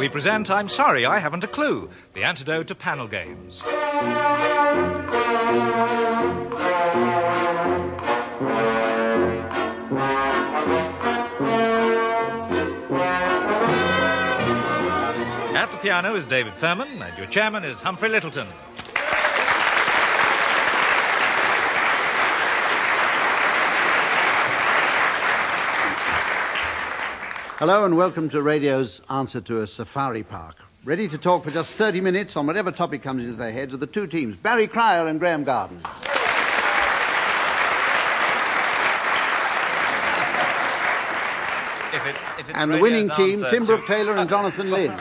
we present I'm Sorry I Haven't a Clue, the antidote to panel games. At the piano is David Furman, and your chairman is Humphrey Littleton. Hello and welcome to radio's answer to a safari park. Ready to talk for just 30 minutes on whatever topic comes into their heads are the two teams, Barry Cryer and Graham Garden. If it's and the winning team, answer Tim Brooke Taylor and Jonathan Lynn.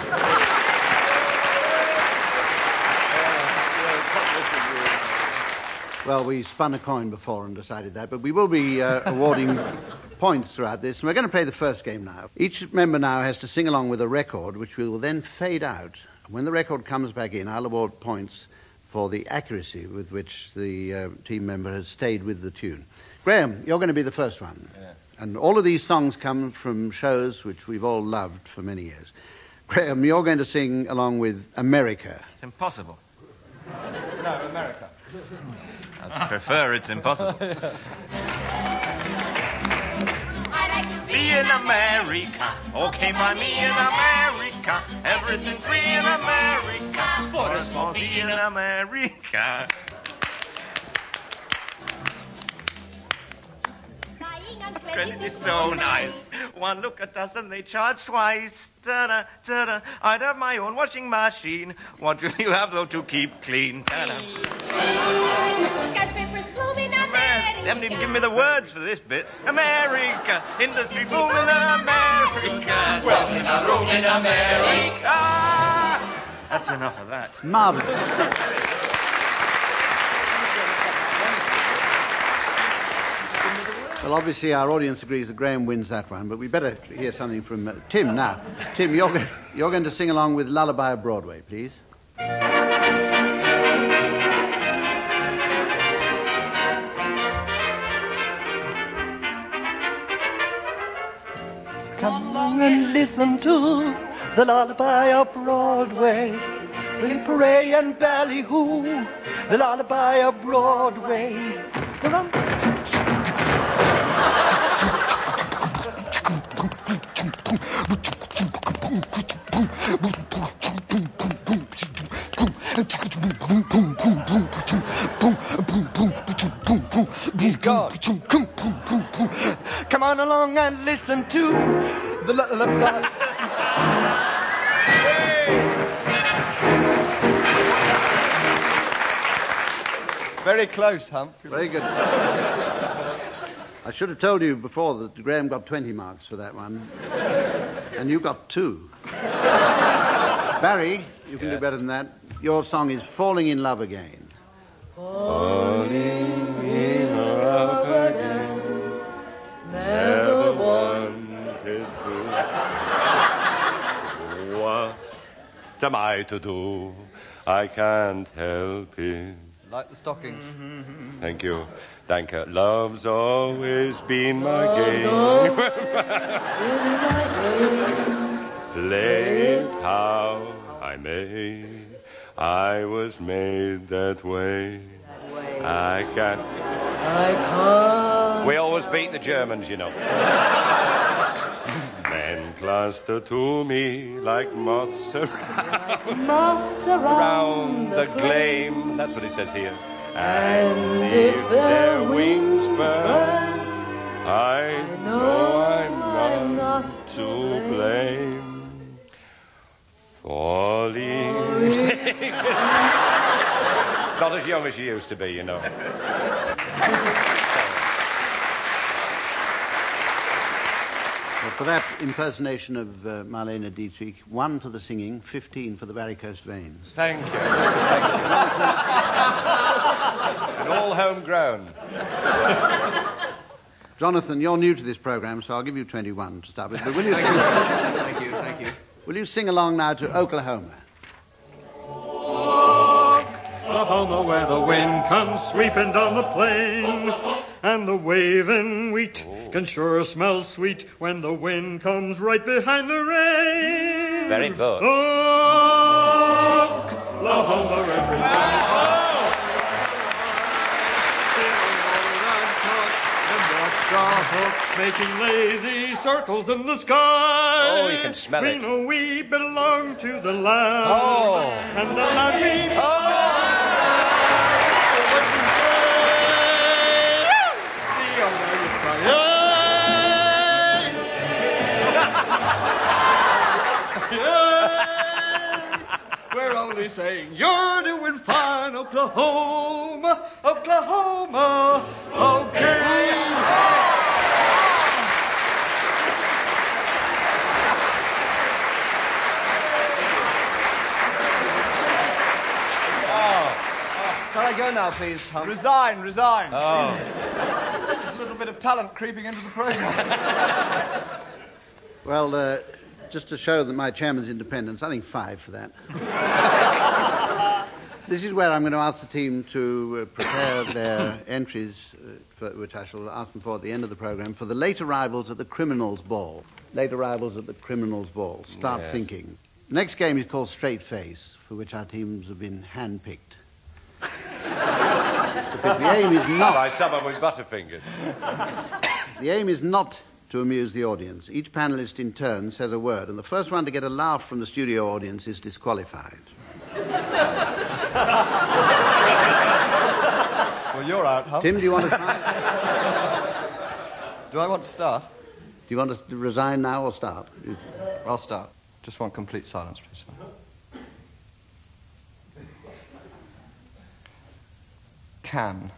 Well, we spun a coin before and decided that, but we will be awarding points throughout this. And we're going to play the first game now. Each member now has to sing along with a record, which we will then fade out. When the record comes back in, I'll award points for the accuracy with which the team member has stayed with the tune. Graham, you're going to be the first one. Yeah. And all of these songs come from shows which we've all loved for many years. Graham, you're going to sing along with America. It's impossible. No, America. I prefer It's Impossible. Be in America, okay by me in America, everything free in America, for a small fee in America. Credit is so nice. One look at us and they charge twice. Ta-da, ta-da. I'd have my own washing machine. What will you have though to keep clean? Ta-da. They haven't even given me the words for this bit. America, industry boom in America. Well, in a room in America. That's enough of that. Marvellous. Well, obviously our audience agrees that Graham wins that one, but we better hear something from Tim now. Tim, you're going to sing along with Lullaby of Broadway, please. Come along and listen to the lullaby of Broadway. The hooray and ballyhoo, the lullaby of Broadway. He's gone. Come on along and listen to the lullaby. Very close, Hump. Very good. I should have told you before that Graham got 20 marks for that one, and you got 2. Barry, you can do better than that. Your song is Falling in Love Again. Falling in love again, never wanted to. What am I to do? I can't help it. Like the stocking. Thank you. Thank you. Love's always been my game. Play it how I may. I was made that way. I can't. We always beat the Germans, you know. Men cluster to me like moths around the flame. That's what it says here. And if their wings burn, I know I'm not to blame. Falling. Not as young as you used to be, you know. Well, for that impersonation of Marlene Dietrich, 1 for the singing, 15 for the varicose veins. Thank you. And all homegrown. Jonathan, you're new to this programme, so I'll give you 21 to start with. But will you sing? Thank you. Will you sing along now to Oklahoma? Oklahoma, where the wind comes sweeping down the plain, and the waving wheat can sure smell sweet when the wind comes right behind the rain. Very good. Oklahoma, everybody. Making lazy circles in the sky. Oh, you can smell it. We know we belong to the land. Oh. And the land we... We're only saying you're doing fine, Oklahoma, Oklahoma, okay. Can I go now, please, Hump? Resign. Oh. There's a little bit of talent creeping into the programme. Well, just to show that my chairman's independence, I think 5 for that. This is where I'm going to ask the team to prepare their entries, which I shall ask them for at the end of the programme, for the late arrivals at the Criminals' Ball. Late arrivals at the Criminals' Ball. Start thinking. The next game is called Straight Face, for which our teams have been hand-picked. Because the aim is not... By someone with butterfingers. The aim is not to amuse the audience. Each panellist in turn says a word, and the first one to get a laugh from the studio audience is disqualified. Well, you're out, Hump. Tim, do you want to try? Do I want to start? Do you want us to resign now or start? I'll start. Just want complete silence, please. Can.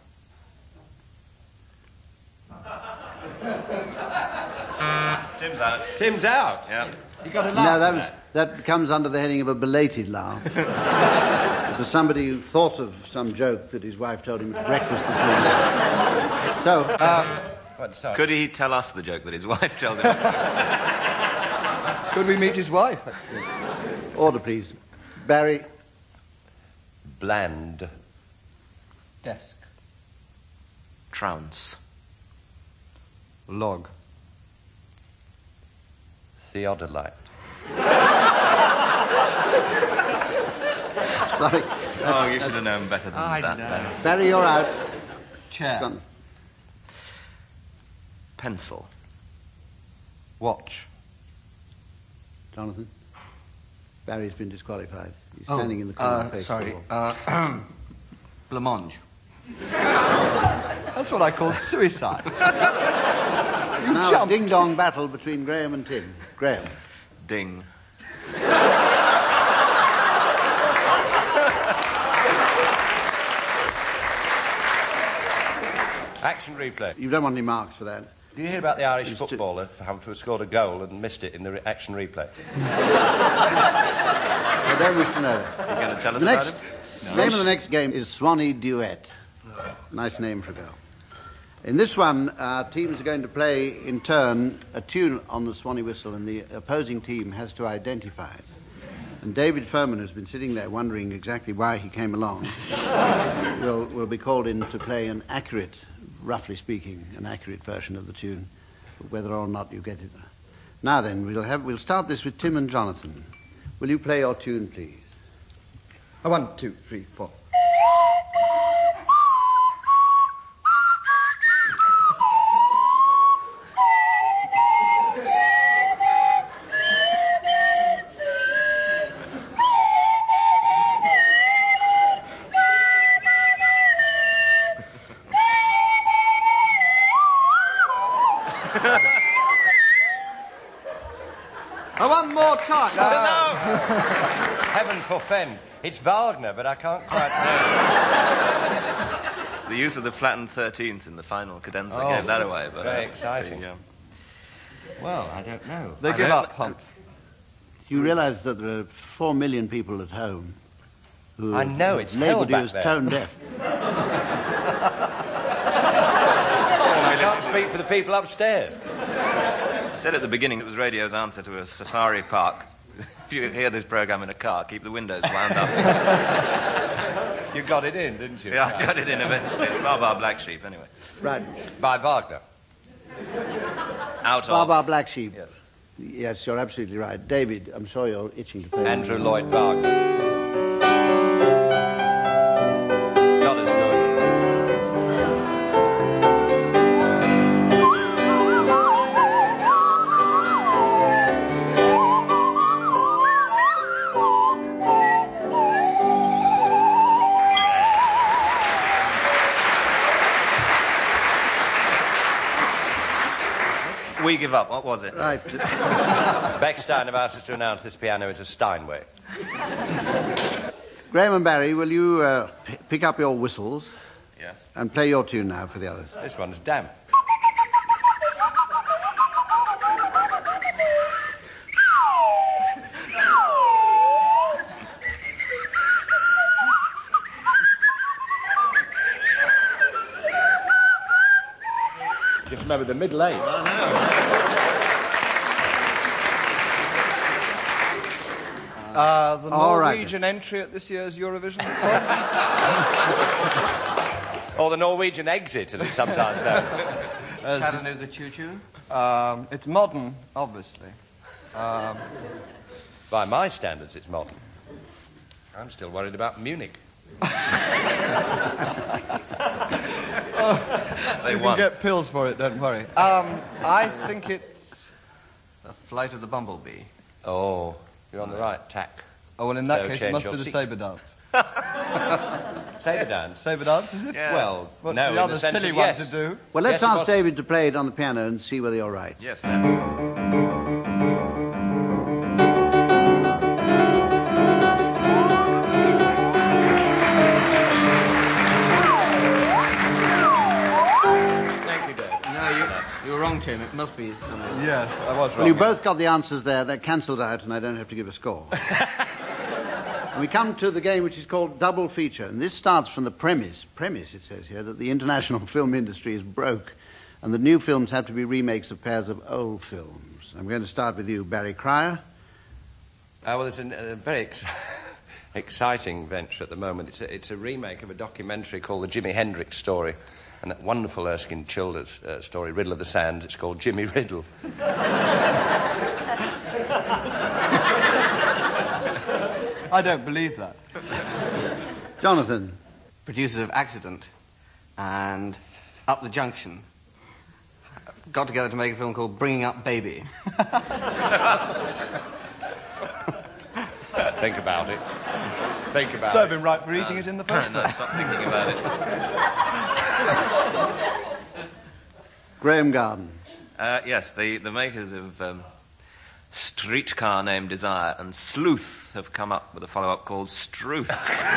Tim's out. Tim's out. Yeah. You got a laugh. No, that comes under the heading of a belated laugh. It was somebody who thought of some joke that his wife told him at breakfast this morning. So, Could he tell us the joke that his wife told him? Could we meet his wife? order, please. Barry. Bland. Desk. Trounce. Log. Theodolite. Sorry. Oh, you should have known better than that. Barry. Barry, you're out. Chair. Done. Pencil. Watch. Jonathan. Barry's been disqualified. He's standing in the corner. face Sorry. forward. Blancmange. That's what I call suicide. Now, a ding-dong battle between Graham and Tim. Graham. Ding. Action replay. You don't want any marks for that. Do you hear about the Irish footballer who scored a goal and missed it in the action replay? I don't wish to know that. You're going to tell us The about next it? name of the next game is Swanee Duet. Nice name for a girl. In this one, our teams are going to play in turn a tune on the Swanee whistle, and the opposing team has to identify it. And David Furman, who's been sitting there wondering exactly why he came along, will be called in to play an accurate, roughly speaking, an accurate version of the tune, whether or not you get it. Now then, we'll start this with Tim and Jonathan. Will you play your tune, please? 1, 2, 3, 4. One more time. No! Heaven forfend. It's Wagner, but I can't quite know. The use of the flattened 13th in the final cadenza gave that away. But very exciting. Well, I don't know. They give up, Hump. You realise that there are 4 million people at home who I know, it's hell labelled you back as there. tone deaf. I can't speak for the people upstairs. I said at the beginning it was radio's answer to a safari park. If you hear this programme in a car, keep the windows wound up. You got it in, didn't you? Yeah, I got it in eventually. It's Baa Black Sheep, anyway. Right. By Wagner. Out of... Baa Black Sheep. Yes. Yes, you're absolutely right. David, I'm sure you're itching to play. Andrew Lloyd Wagner. Not as good. We give up. What was it? Right. Bechstein have asked us to announce this piano is a Steinway. Graham and Barry, will you pick up your whistles Yes. and play your tune now for the others? This one's damp. Just remember the middle eight. The All right, Norwegian entry at this year's Eurovision song? Or the Norwegian exit, as it's sometimes known. Chattanooga Choo Choo? It's modern, obviously. By my standards, it's modern. I'm still worried about Munich. You They can won. get pills for it, don't worry. I think it's... The Flight of the Bumblebee. Oh, you're on the right tack. Oh, well, in that So case, it change must your be the seat. saber dance. Saber dance. Saber dance, is it? Yeah. Well, What's no, the in other the sense silly of one yes. to do? Well, let's Yes, it ask was. David to play it on the piano and see whether you're right. Yes, let's. Thank you, Dave. No, you're wrong, Tim. It must be something. Yes, I was wrong. Well, you both got the answers there. They're cancelled out, and I don't have to give a score. And we come to the game which is called Double Feature. And this starts from the premise, it says here, that the international film industry is broke and the new films have to be remakes of pairs of old films. I'm going to start with you, Barry Cryer. Well, it's a very exciting venture at the moment. It's a remake of a documentary called The Jimi Hendrix Story, and that wonderful Erskine Childers story, Riddle of the Sands. It's called Jimmy Riddle. I don't believe that. Jonathan. Producers of Accident and Up the Junction got together to make a film called Bringing Up Baby. Think about it. Think about So it. been right for eating it in the first No, place. stop thinking about it. Graham Garden. Yes, the makers of Streetcar Named Desire and Sleuth have come up with a follow-up called Struth.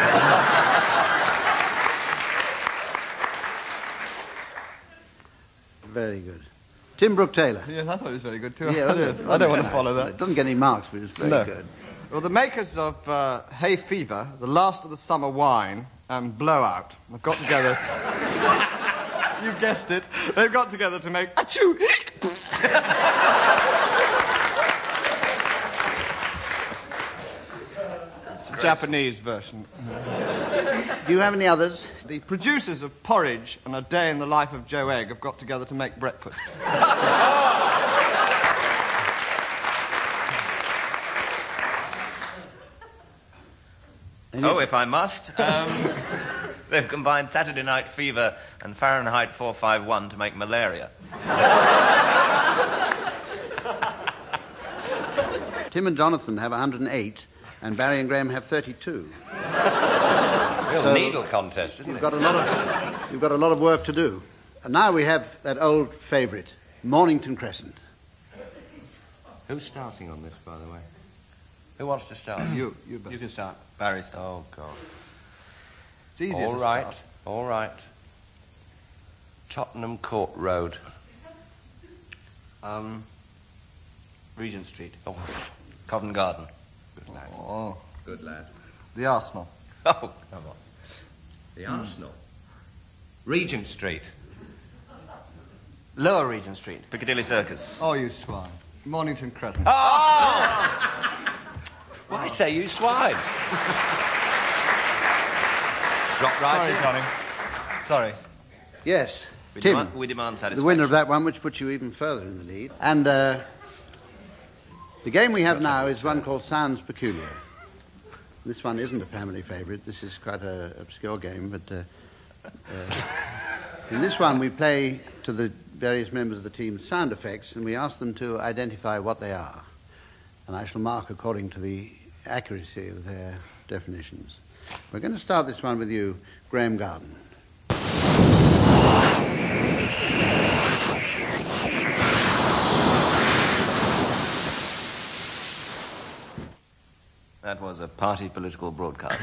Very good. Tim Brooke Taylor. Yes, I thought it was very good too. Yeah, I don't want to follow that. It doesn't get any marks, but it's very No. good. Well, the makers of Hay Fever, The Last of the Summer Wine, and Blowout have got together. You guessed it. They've got together to make Achoo! It's a Japanese version. Do you have any others? The producers of Porridge and A Day in the Life of Joe Egg have got together to make breakfast. Oh, if I must. They've combined Saturday Night Fever and Fahrenheit 451 to make malaria. Tim and Jonathan have 108, and Barry and Graham have 32. Real So- needle contest, isn't You've it? got a lot of work to do. And now we have that old favourite, Mornington Crescent. Who's starting on this, by the way? Who wants to start? You You can start. Barry, stop. Oh, God. It's easier All to right, start. all right. Tottenham Court Road. Regent Street. Oh, Covent Garden. good lad. Oh, Good lad. the Arsenal. Oh, come on. The Arsenal. Regent Street. Lower Regent Street. Piccadilly Circus. Oh, you swine. Mornington Crescent. Why say you swine? Drop right Sorry, in. Connie. Sorry. Yes, We Tim, demand, we demand satisfaction. the winner of that one, which puts you even further in the lead. And The game we have now is one called Sounds Peculiar. This one isn't a family favourite. This is quite an obscure game, but in this one we play to the various members of the team sound effects, and we ask them to identify what they are. And I shall mark according to the accuracy of their definitions. We're going to start this one with you, Graham Garden. That was a party political broadcast.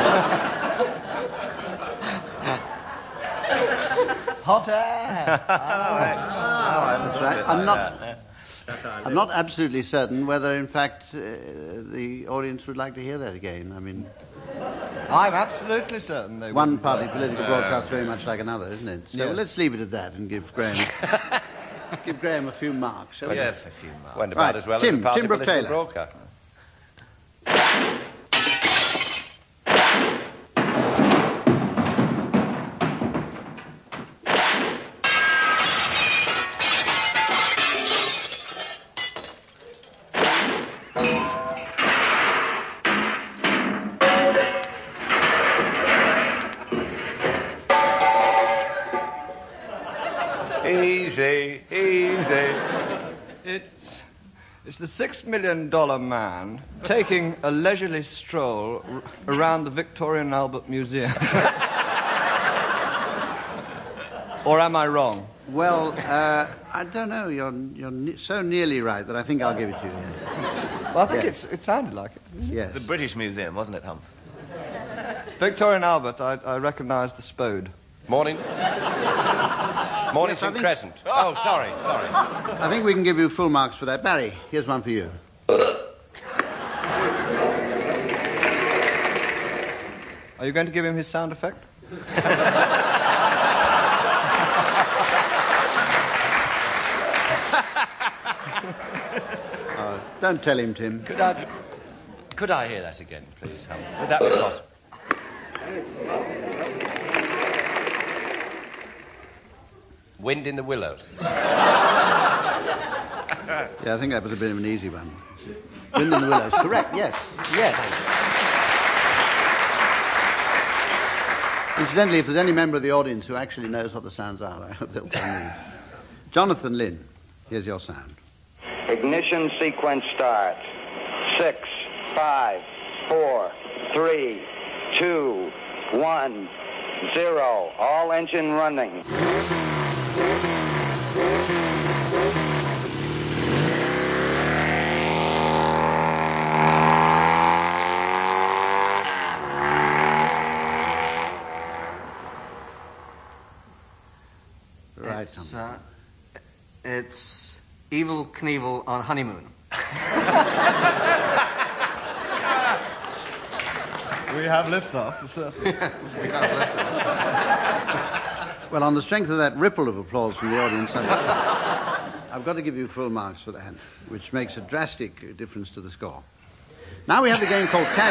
Hot air! That's right. I'm not absolutely certain whether, in fact, the audience would like to hear that again. I mean, I'm absolutely certain they one party political broadcast very much like another, isn't it? So let's leave it at that and give Graham a few marks. Shall we? Yes, a few marks. Went about as well as a party political broadcast. Easy. It's the $6 million man taking a leisurely stroll around the Victoria and Albert Museum. Or am I wrong? Well, I don't know. You're so nearly right that I think I'll give it to you. Well, I think it sounded like it. Yes. It's the British Museum, wasn't it, Hump? Victoria and Albert, I recognise the Spode. Mornington Crescent. Oh, sorry. I think we can give you full marks for that. Barry, here's one for you. Are you going to give him his sound effect? Don't tell him, Tim. Could I hear that again, please, Hump? Would that be possible? Wind in the Willows. Yeah, I think that was a bit of an easy one. Wind in the Willows. Correct, yes. Incidentally, if there's any member of the audience who actually knows what the sounds are, I hope they'll tell me. Jonathan Lynn, here's your sound. Ignition sequence start. 6, 5, 4, 3, 2, 1, 0. All engine running. Right. It's Evel Knievel on honeymoon. We have liftoff, certainly. Well, on the strength of that ripple of applause from the audience, I've got to give you full marks for that, which makes a drastic difference to the score. Now we have the game called Tag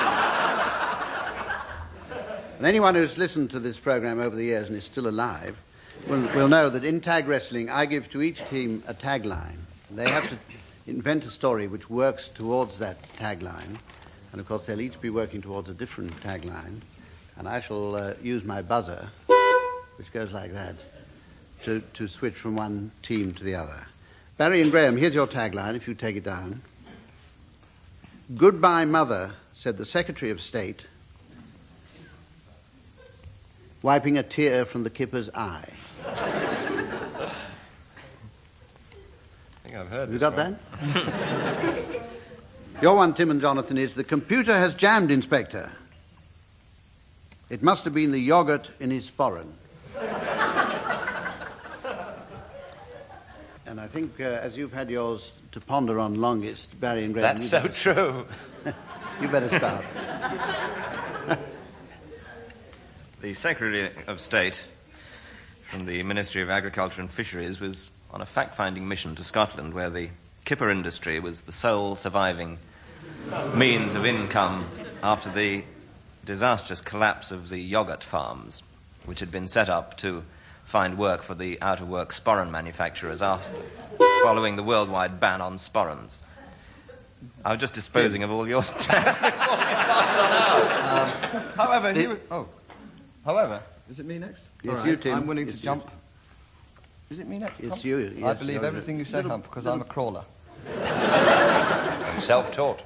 Wrestling. And anyone who's listened to this program over the years and is still alive will know that in Tag Wrestling, I give to each team a tagline. They have to invent a story which works towards that tagline. And, of course, they'll each be working towards a different tagline. And I shall use my buzzer, which goes like that, to switch from one team to the other. Barry and Graham, here's your tagline, if you take it down. Goodbye, Mother, said the Secretary of State, wiping a tear from the kipper's eye. I think I've heard You this got one. that? Your one, Tim and Jonathan, is the computer has jammed, Inspector. It must have been the yogurt in his sporran. And I think, as you've had yours to ponder on longest, Barry and Graham... That's so true. You better start. The Secretary of State from the Ministry of Agriculture and Fisheries was on a fact-finding mission to Scotland, where the kipper industry was the sole surviving means of income after the disastrous collapse of the yoghurt farms, which had been set up to find work for the out-of-work sporran manufacturers following the worldwide ban on sporrans. I was just disposing of all your stuff. However, However, is it me next? Yes, All you, Tim. I'm willing to It's you. jump. Is it me next? It's Hump? you, I yes, believe you're everything you say, Hump, because I'm a crawler. And self-taught.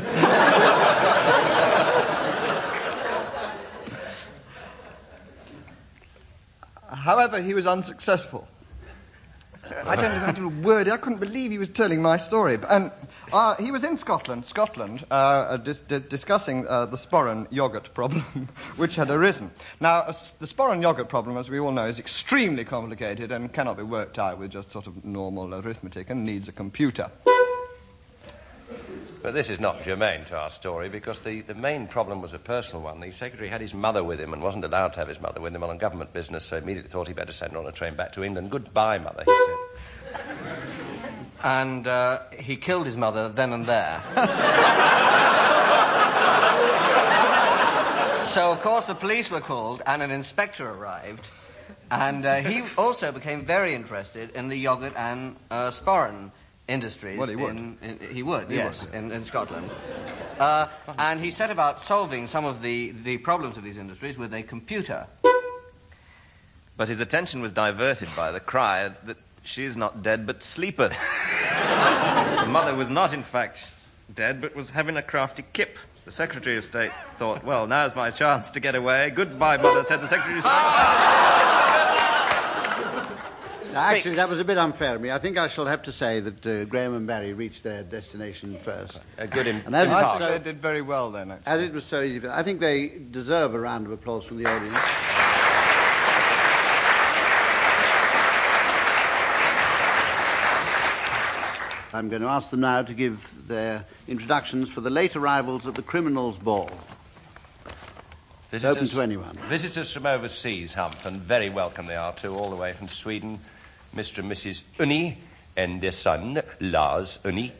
However, he was unsuccessful. I don't imagine a word. I couldn't believe he was telling my story. And he was in Scotland, discussing the sporran yoghurt problem, which had arisen. Now, the sporran yoghurt problem, as we all know, is extremely complicated and cannot be worked out with just sort of normal arithmetic and needs a computer. But this is not germane to our story, because the main problem was a personal one. The secretary had his mother with him and wasn't allowed to have his mother with him on government business, so immediately thought he'd better send her on a train back to England. Goodbye, Mother, he said. And he killed his mother then and there. So, of course, the police were called and an inspector arrived. And he also became very interested in the yoghurt and sporran industries. Well, he would. He would, in Scotland. And he set about solving some of the problems of these industries with a computer. But his attention was diverted by the cry that she is not dead but sleepeth. The mother was not, in fact, dead, but was having a crafty kip. The Secretary of State thought, well, now's my chance to get away. Goodbye, Mother, said the Secretary of State. Actually, that was a bit unfair of me. I think I shall have to say that Graham and Barry reached their destination first. Good And as I it, think they did very well then, actually. as it was so easy, I think they deserve a round of applause from the audience. I'm going to ask them now to give their introductions for the late arrivals at the Criminals' Ball. Open to anyone. Visitors from overseas, Hump, and very welcome they are too, all the way from Sweden. Mr. and Mrs. Unni and their son, Lars Unni.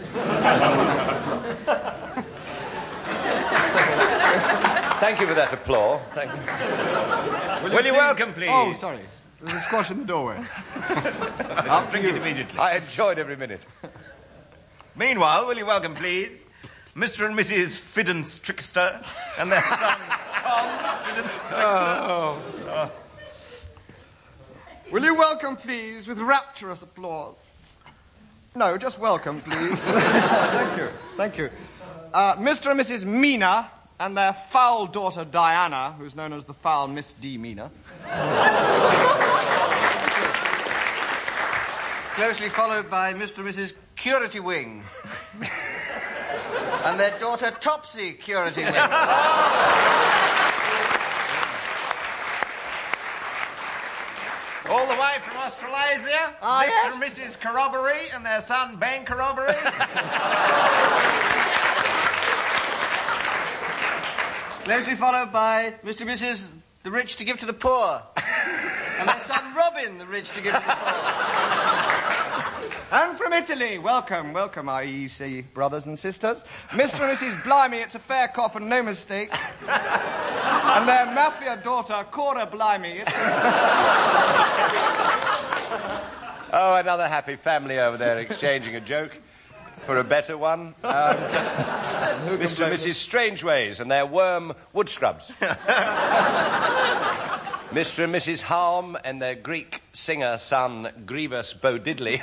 Thank you for that applause. Thank you. Will you welcome, please? Oh, sorry. There's a squash in the doorway. I'll bring it immediately. I enjoyed every minute. Meanwhile, will you welcome, please, Mr. and Mrs. Fiddence Trickster and their son, Tom Fiddence Trickster. Will you welcome, please, with rapturous applause? No, just welcome, please. Thank you. Thank you. Mr. and Mrs. Mina and their foul daughter, Diana, who's known as the foul Miss D. Mina. Closely followed by Mr. and Mrs. Curity Wing. And their daughter, Topsy Curity Wing. All the way from Australasia, Mr. and Mrs. Corroboree and their son, Ben Corroboree. Closely followed by Mr. and Mrs. the rich to give to the poor. And their son, Robin, the rich to give to the poor. And from Italy, welcome, welcome, our EEC brothers and sisters. Mr. and Mrs. Blimey, it's a fair cop and no mistake. And their mafia daughter, Cora Blimey. Oh, another happy family over there exchanging a joke for a better one. Mr. and Mrs. Strangeways and their worm wood scrubs. Mr. and Mrs. Harm and their Greek singer son, Grievous Bodidley.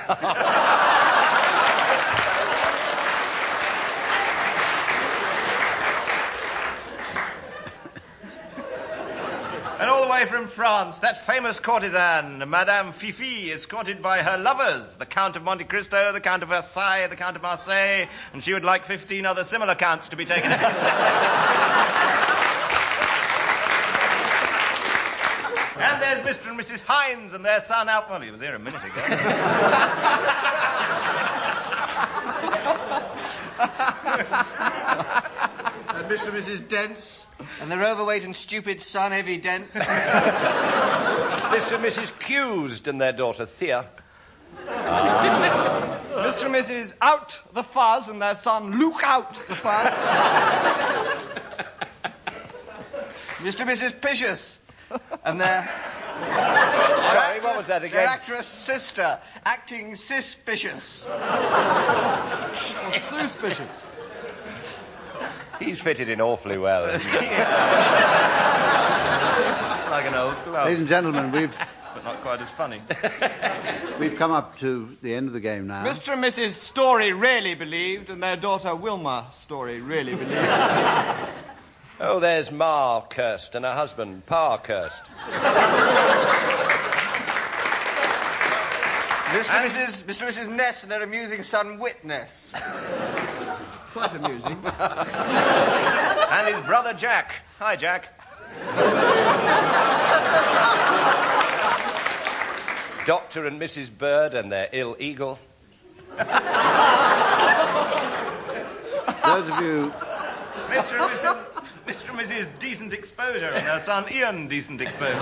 And all the way from France, that famous courtesan, Madame Fifi, escorted by her lovers, the Count of Monte Cristo, the Count of Versailles, the Count of Marseille, and she would like 15 other similar counts to be taken in. And there's Mr. and Mrs. Hines and their son, Alf. Well, he was here a minute ago. And Mr. and Mrs. Dents. And their overweight and stupid son, Evie Dents. Mr. and Mrs. Cused and their daughter, Thea. Mr. and Mrs. Out the Fuzz and their son, Luke Out the Fuzz. Mr. and Mrs. Picious. And their Sorry, what was that Their again? actress sister, acting suspicious. Suspicious. He's fitted in awfully well. Like an old glove, Ladies and gentlemen, but not quite as funny. we've come up to the end of the game now. Mr. and Mrs. Story really believed, and their daughter Wilma Story really believed. Oh, there's Ma cursed and her husband, Pa cursed. Mr. and Mrs. Ness and their amusing son Witness. Quite amusing. And his brother Jack. Hi, Jack. Dr. and Mrs. Bird and their ill eagle. Those of you... Mr. and Mrs. Decent Exposure and their son Ian Decent Exposure.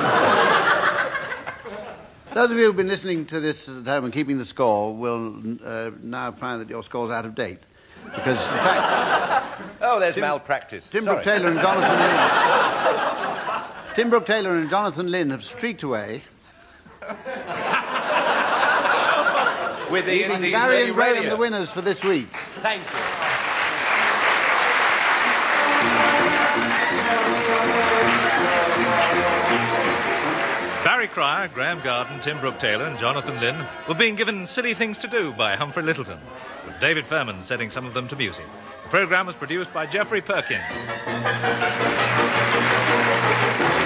Those of you who've been listening to this at home and keeping the score will now find that your score's out of date. Because, in fact... Oh, there's malpractice. Tim Sorry. Brooke Taylor and Jonathan Lynn... Tim Brooke Taylor and Jonathan Lynn have streaked away, With the leaving Indies Barry and Graham Radio. the winners for this week. Thank you. Barry Cryer, Graham Garden, Tim Brooke Taylor and Jonathan Lynn were being given silly things to do by Humphrey Littleton, with David Fairman setting some of them to music. The programme was produced by Geoffrey Perkins.